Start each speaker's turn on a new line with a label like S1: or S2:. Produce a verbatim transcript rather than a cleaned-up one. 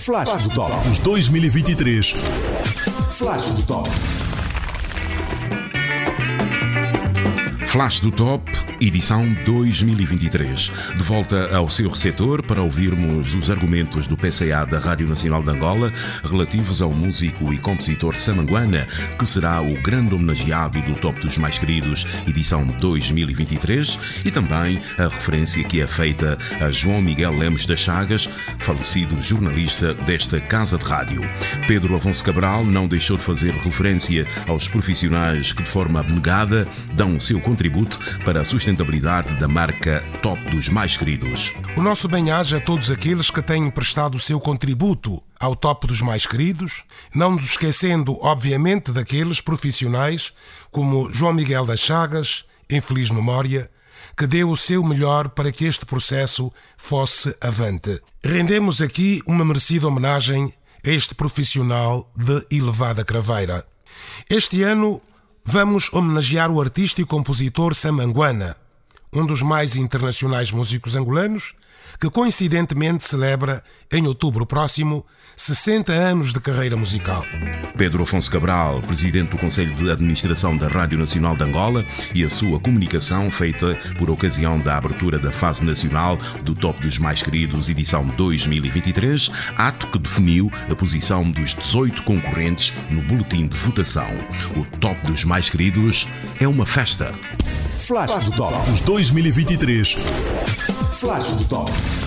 S1: Flash do Top dos dois mil e vinte e três. Flash do Top.
S2: Flash do Top, edição dois mil e vinte e três. De volta ao seu receptor para ouvirmos os argumentos do P C A da Rádio Nacional de Angola relativos ao músico e compositor Samanguana, que será o grande homenageado do Top dos Mais Queridos, edição dois mil e vinte e três, e também a referência que é feita a João Miguel Lemos das Chagas, falecido jornalista desta casa de rádio. Pedro Afonso Cabral não deixou de fazer referência aos profissionais que, de forma abnegada, dão o seu contributo para a sustentabilidade da marca Top dos Mais Queridos.
S3: O nosso bem-aja a todos aqueles que têm prestado o seu contributo ao Top dos Mais Queridos, não nos esquecendo, obviamente, daqueles profissionais como João Miguel das Chagas, em feliz memória, que deu o seu melhor para que este processo fosse avante. Rendemos aqui uma merecida homenagem a este profissional de elevada craveira. Este ano vamos homenagear o artista e compositor Samanguana, um dos mais internacionais músicos angolanos, que coincidentemente celebra, em outubro próximo, sessenta anos de carreira musical.
S2: Pedro Afonso Cabral, presidente do Conselho de Administração da Rádio Nacional de Angola, e a sua comunicação feita por ocasião da abertura da fase nacional do Top dos Mais Queridos, edição dois mil e vinte e três, ato que definiu a posição dos dezoito concorrentes no boletim de votação. O Top dos Mais Queridos é uma festa.
S1: Flash do Top dos dois mil e vinte e três. Flash do Top.